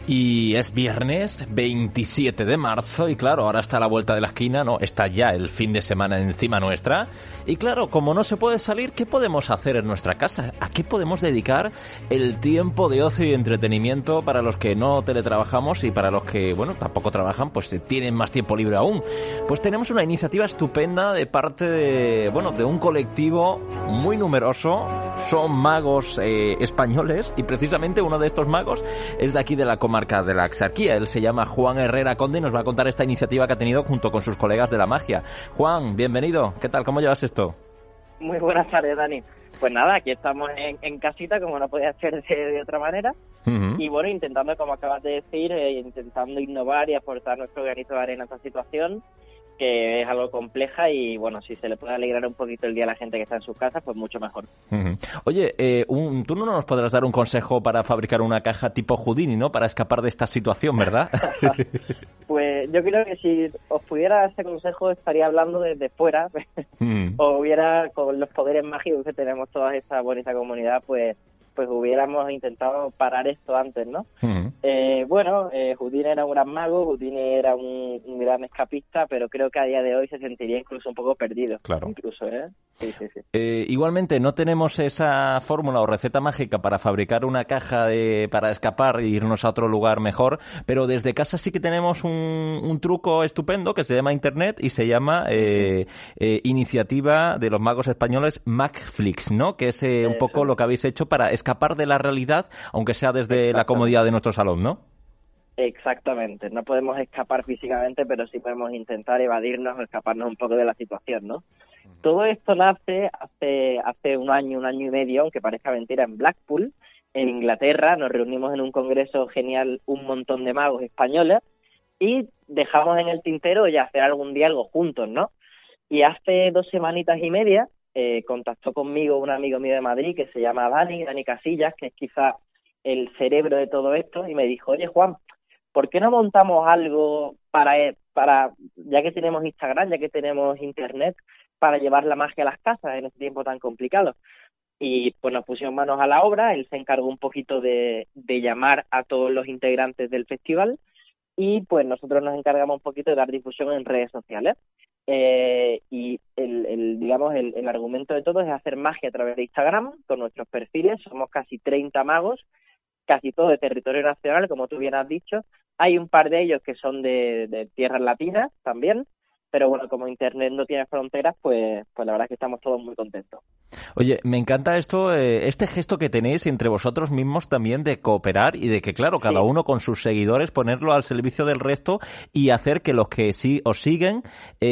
Y es viernes 27 de marzo y claro, ahora está a la vuelta de la esquina, ¿no? Está ya el fin de semana encima nuestra. Y claro, como no se puede salir, ¿qué podemos hacer en nuestra casa? ¿A qué podemos dedicar el tiempo de ocio y entretenimiento para los que no teletrabajamos y para los que, bueno, tampoco trabajan, pues tienen más tiempo libre aún? Pues tenemos una iniciativa estupenda de parte de, bueno, de un colectivo muy numeroso. Son magos españoles y precisamente uno de estos magos es de aquí de la comarca de la Axarquía. Él se llama Juan Herrera Conde y nos va a contar esta iniciativa que ha tenido junto con sus colegas de la magia. Juan, bienvenido. ¿Qué tal? ¿Cómo llevas esto? Muy buenas tardes, Dani. Pues nada, aquí estamos en casita, como no podía ser de otra manera. Uh-huh. Y bueno, intentando, como acabas de decir, intentando innovar y aportar nuestro granito de arena a esta situación, que es algo compleja y bueno, si se le puede alegrar un poquito el día a la gente que está en sus casas, pues mucho mejor. Uh-huh. Oye, tú no nos podrás dar un consejo para fabricar una caja tipo Houdini, ¿no? Para escapar de esta situación, ¿verdad? Pues yo creo que si os pudiera ese consejo estaría hablando desde fuera, o hubiera, con los poderes mágicos que tenemos toda esta bonita comunidad, pues hubiéramos intentado parar esto antes, ¿no? Uh-huh. Houdini era un gran mago, Houdini era un gran escapista, pero creo que a día de hoy se sentiría incluso un poco perdido. Claro. Incluso, ¿eh? Sí. Igualmente, no tenemos esa fórmula o receta mágica para fabricar una caja para escapar e irnos a otro lugar mejor, pero desde casa sí que tenemos un truco estupendo que se llama Internet y se llama Iniciativa de los Magos Españoles Magflix, ¿no? Que es un poco lo que habéis hecho para escapar de la realidad, aunque sea desde la comodidad de nuestro salón, ¿no? Exactamente. No podemos escapar físicamente, pero sí podemos intentar evadirnos o escaparnos un poco de la situación, ¿no? Todo esto nace hace un año y medio, aunque parezca mentira, en Blackpool, en Inglaterra. Nos reunimos en un congreso genial un montón de magos españoles y dejamos en el tintero ya hacer algún día algo juntos, ¿no? Y hace 2 semanitas y media contactó conmigo un amigo mío de Madrid que se llama Dani Casillas, que es quizá el cerebro de todo esto, y me dijo, oye Juan, ¿por qué no montamos algo para ya que tenemos Instagram, ya que tenemos Internet, para llevar la magia a las casas en este tiempo tan complicado? Y pues nos pusimos manos a la obra. Él se encargó un poquito de llamar a todos los integrantes del festival y pues nosotros nos encargamos un poquito de dar difusión en redes sociales. Y el argumento de todo es hacer magia a través de Instagram con nuestros perfiles. Somos casi 30 magos, casi todo de territorio nacional, como tú bien has dicho. Hay un par de ellos que son de tierras latinas también, pero bueno, como Internet no tiene fronteras, pues la verdad es que estamos todos muy contentos. Oye, me encanta esto, este gesto que tenéis entre vosotros mismos también de cooperar y de que, claro, cada uno con sus seguidores ponerlo al servicio del resto y hacer que los que sí os siguen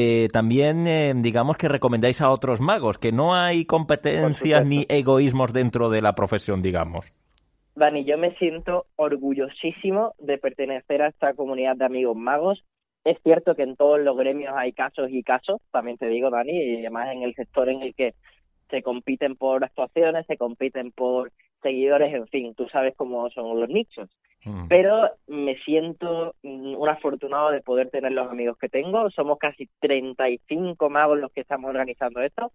también, digamos, que recomendáis a otros magos, que no hay competencias ni egoísmos dentro de la profesión, digamos. Dani, yo me siento orgullosísimo de pertenecer a esta comunidad de amigos magos. Es cierto que en todos los gremios hay casos y casos, también te digo, Dani, y además en el sector en el que se compiten por actuaciones, se compiten por seguidores, en fin, tú sabes cómo son los nichos. Pero me siento un afortunado de poder tener los amigos que tengo. Somos casi 35 magos los que estamos organizando esto.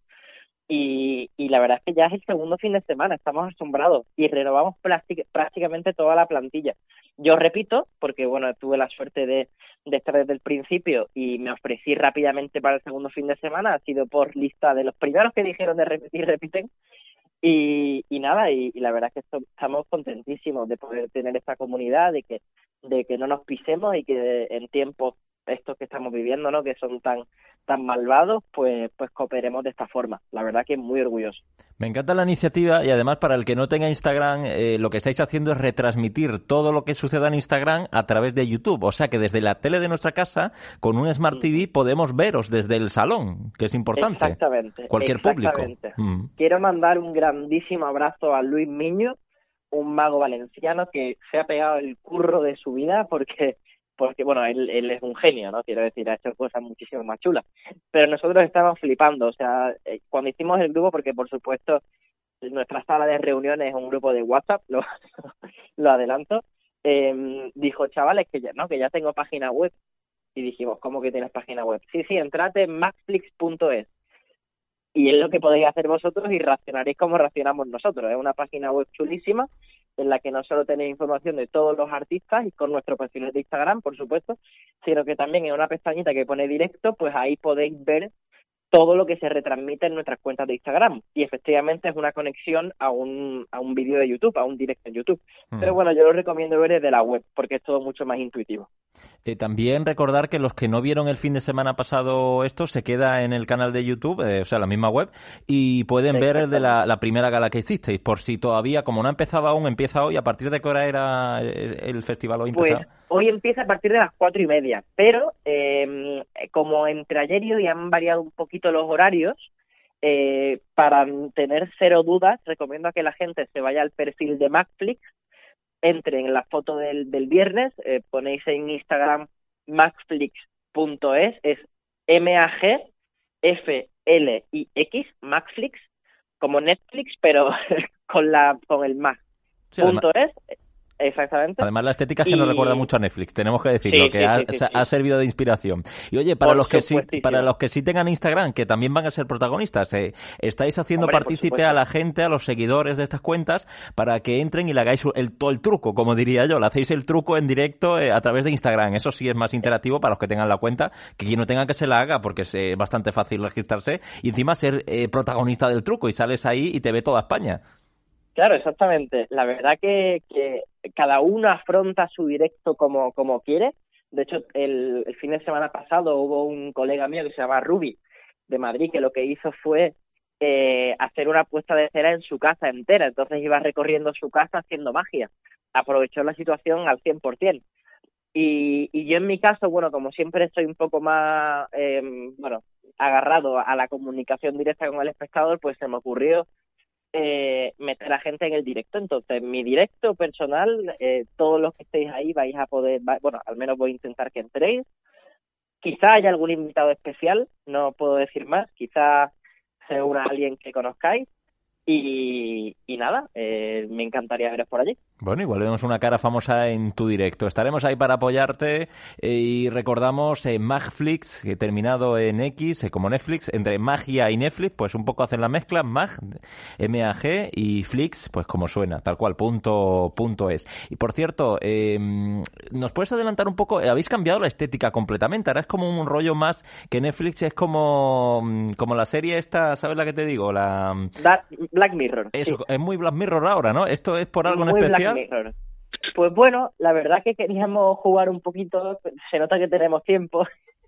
Y la verdad es que ya es el segundo fin de semana, estamos asombrados y renovamos prácticamente toda la plantilla. Yo repito, porque bueno, tuve la suerte de estar desde el principio y me ofrecí rápidamente para el segundo fin de semana, ha sido por lista de los primeros que dijeron de repetir, repiten. Y nada, y la verdad es que estamos contentísimos de poder tener esta comunidad, de que no nos pisemos y que en tiempos estos que estamos viviendo, ¿no?, que son tan malvados, pues cooperemos de esta forma. La verdad que muy orgulloso. Me encanta la iniciativa y además para el que no tenga Instagram, lo que estáis haciendo es retransmitir todo lo que suceda en Instagram a través de YouTube. O sea que desde la tele de nuestra casa, con un Smart TV, podemos veros desde el salón, que es importante. Exactamente. Cualquier público. Quiero mandar un grandísimo abrazo a Luis Miño, un mago valenciano que se ha pegado el curro de su vida porque bueno, él es un genio, ¿no? Quiero decir, ha hecho cosas muchísimo más chulas. Pero nosotros estamos flipando, o sea, cuando hicimos el grupo, porque por supuesto nuestra sala de reuniones es un grupo de WhatsApp, lo adelanto, dijo, chavales, que ya tengo página web. Y dijimos, ¿cómo que tienes página web? Sí, entrate en maxflix.es. Y es lo que podéis hacer vosotros y reaccionaréis como reaccionamos nosotros. Es una página web chulísima en la que no solo tenéis información de todos los artistas y con nuestros perfiles de Instagram, por supuesto, sino que también en una pestañita que pone directo, pues ahí podéis ver todo lo que se retransmite en nuestras cuentas de Instagram. Y efectivamente es una conexión a un vídeo de YouTube, a un directo en YouTube. Pero bueno, yo lo recomiendo ver desde la web, porque es todo mucho más intuitivo. También recordar que los que no vieron el fin de semana pasado esto, se queda en el canal de YouTube, o sea, la misma web, y pueden ver el de la primera gala que hicisteis, por si todavía, como no ha empezado aún, empieza hoy. ¿A partir de qué hora era el festival hoy? Pues hoy empieza a partir de las 4:30, pero como entre ayer y hoy han variado un poquito los horarios, para tener cero dudas, recomiendo a que la gente se vaya al perfil de Macflix, entre en la foto del viernes, ponéis en Instagram macflix.es, es MAGFLIX, Macflix, como Netflix, pero con el Mac. Sí, .es, exactamente. Además, la estética es que nos recuerda mucho a Netflix, tenemos que decirlo, que ha servido de inspiración. Y oye, para los que sí tengan Instagram, que también van a ser protagonistas, estáis haciendo partícipe a la gente, a los seguidores de estas cuentas, para que entren y le hagáis todo el truco, como diría yo, le hacéis el truco en directo a través de Instagram. Eso sí es más interactivo para los que tengan la cuenta, que quien no tenga que se la haga, porque es bastante fácil registrarse y encima ser protagonista del truco, y sales ahí y te ve toda España. Claro, exactamente. La verdad que cada uno afronta su directo como quiere. De hecho, el fin de semana pasado hubo un colega mío que se llama Rubi, de Madrid, que lo que hizo fue hacer una puesta de cera en su casa entera. Entonces iba recorriendo su casa haciendo magia. Aprovechó la situación al 100%. Y yo en mi caso, bueno, como siempre estoy un poco más, agarrado a la comunicación directa con el espectador, pues se me ocurrió meter a gente en el directo. Entonces, mi directo personal, todos los que estéis ahí vais a poder, al menos voy a intentar que entréis. Quizá haya algún invitado especial, no puedo decir más, quizá se una alguien que conozcáis. Y nada, me encantaría veros por allí. Bueno, igual vemos una cara famosa en tu directo. Estaremos ahí para apoyarte y recordamos Magflix, que terminado en X, como Netflix, entre magia y Netflix, pues un poco hacen la mezcla, M-A-G, y Flix, pues como suena, tal cual, punto es. Y por cierto, ¿nos puedes adelantar un poco? Habéis cambiado la estética completamente, ahora es como un rollo más que Netflix, es como la serie esta, ¿sabes la que te digo? Black Mirror. Eso, sí. Es muy Black Mirror ahora, ¿no? ¿Esto es por algo en especial? Black Mirror. Pues bueno, la verdad que queríamos jugar un poquito, se nota que tenemos tiempo,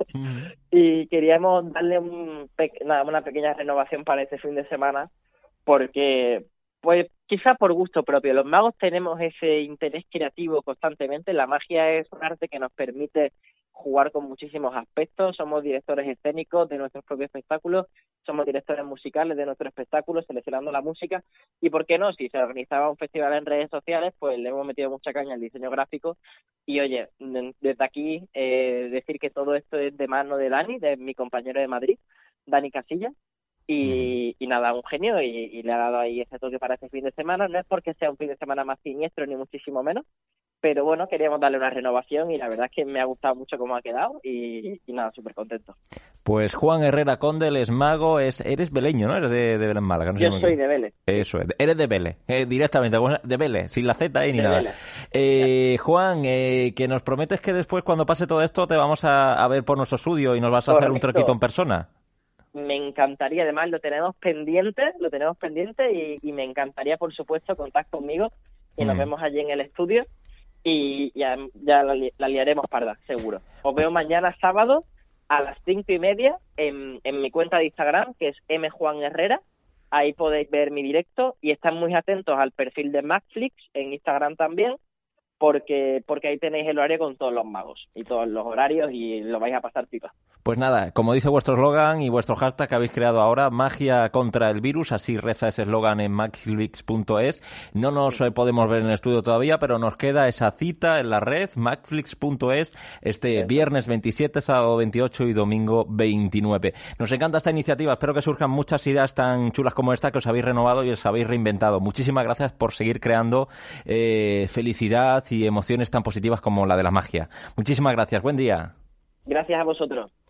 y queríamos darle una pequeña renovación para este fin de semana, porque, pues quizá por gusto propio, los magos tenemos ese interés creativo constantemente. La magia es un arte que nos permite jugar con muchísimos aspectos. Somos directores escénicos de nuestros propios espectáculos, somos directores musicales de nuestros espectáculos, seleccionando la música, y por qué no, si se organizaba un festival en redes sociales, pues le hemos metido mucha caña al diseño gráfico. Y oye, desde aquí decir que todo esto es de mano de Dani, de mi compañero de Madrid, Dani Casilla, y nada, un genio, y le ha dado ahí ese toque para este fin de semana. No es porque sea un fin de semana más siniestro, ni muchísimo menos, pero bueno, queríamos darle una renovación, y la verdad es que me ha gustado mucho cómo ha quedado, y nada, súper contento. Pues Juan Herrera Condel es mago, eres beleño, ¿no? Eres de Vélez, Málaga. No sé. Yo soy de Vélez. Eso es, eres de Vélez, directamente, de Vélez, sin la Z ni nada. Juan, que nos prometes que después, cuando pase todo esto, te vamos a ver por nuestro estudio y nos vas a hacer un truquito en persona. Me encantaría, además lo tenemos pendiente, y me encantaría, por supuesto, contar conmigo, y nos vemos allí en el estudio, y ya la liaremos parda, seguro. Os veo mañana sábado a las 5:30 en mi cuenta de Instagram, que es mjuanherrera. Ahí podéis ver mi directo, y están muy atentos al perfil de Macflix en Instagram también, porque ahí tenéis el horario con todos los magos y todos los horarios, y lo vais a pasar pipa. Pues nada, como dice vuestro eslogan y vuestro hashtag que habéis creado ahora, magia contra el virus, así reza ese eslogan en macflix.es. No nos podemos ver en el estudio todavía, pero nos queda esa cita en la red, macflix.es, viernes 27, sábado 28 y domingo 29. Nos encanta esta iniciativa, espero que surjan muchas ideas tan chulas como esta, que os habéis renovado y os habéis reinventado. Muchísimas gracias por seguir creando felicidad y emociones tan positivas como la de la magia. Muchísimas gracias, buen día. Gracias a vosotros.